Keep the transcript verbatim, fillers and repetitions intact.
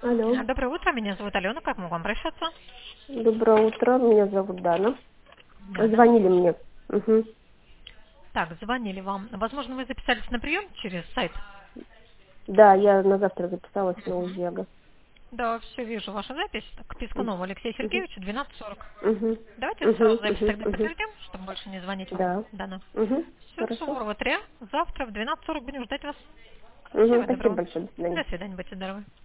Алло. Доброе утро, меня зовут Алена, как могу вам обращаться? Доброе утро, меня зовут Дана. Дана. Звонили мне. Угу. Так, звонили вам. Возможно, вы записались на прием через сайт? Да, я на завтра записалась на Мгм. УЗИАГа. Да, все вижу вашу запись. К Пискунову Алексею Угу. Сергеевичу двенадцать сорок. Угу. Давайте Угу. сразу запись Угу. тогда Угу. подтвердим, чтобы больше не звонить вам, Да. Дана. Угу. Все, Хорошо. Суворова три. Завтра в двенадцать сорок будем ждать вас. Угу. Всего Спасибо доброго. большое. До свидания. До свидания, будьте здоровы.